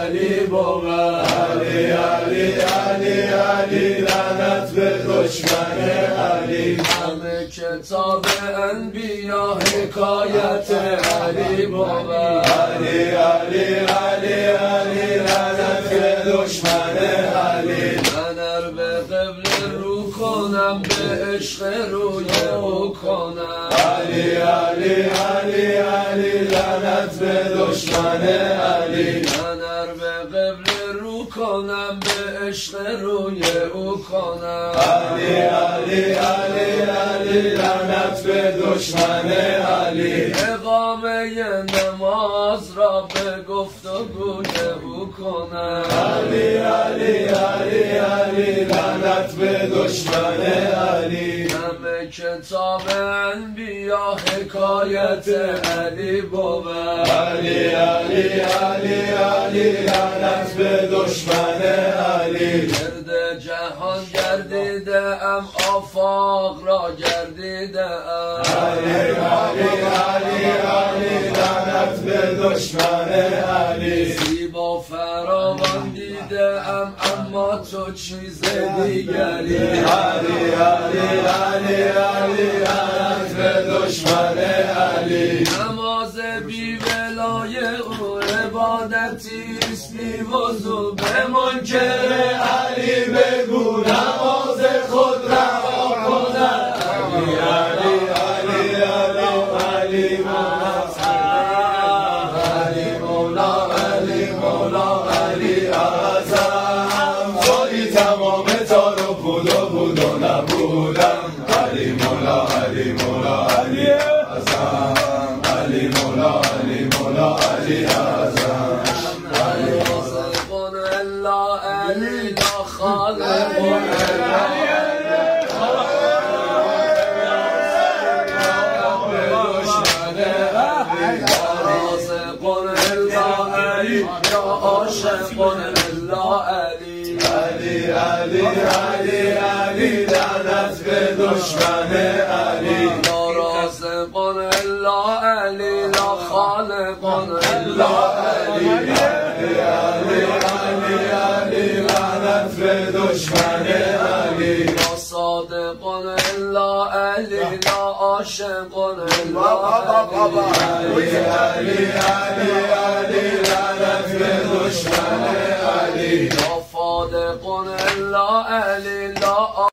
علی بود. علی علی علی علی لعنت به دشمن علی. همه کتاب انبیا حکایت علی بود. علی علی علی علی لعنت به دشمن علی. من ار به قبله رو کنم به عشق روی او کنم. علی علی علی علی لعنت به دشمن علی. من ار به قبله رو کنم به عشق روی او کنم. علی علی علی علی لعنت به دشمن علی. اقامه نماز را به گفتگوی او کنم. علی علی علی علی لعنت به دشمن علی. همه کتاب انبیا حکایت علی بود. علی علی علی علی لعنت به دشمن علی. گرد جهان گردیده ام آفاق را گردیده ام. علی علی علی علی لعنت به دشمن علی. زیبا فراوان دیده ام اما تو چیز دیگری. علی علی علی علی لعنت به دشمن علی. نماز بی ولای او عبادتی است بی وضو. به منکر علی بگو نماز خود رها کند. علی علی علی علی علی مولا علی مولا علی اعظم. توی تمام تار و بود و نبودم. علی مولا علی مولا علی اعظم. علی مولا علی مولا علی اعظم. علی خالق الا علی لا خالق الا عاشق الا علی. علی علی علی علی لعنت به دشمن علی. لا رازق الا علی لا خالق الا علی. علی علی علی علی لعنت به دشمن علی. لا صادق الا علی لا عاشق الا علی. علی علی علی لعنت به دشمن علی. لا فادق الا علی لا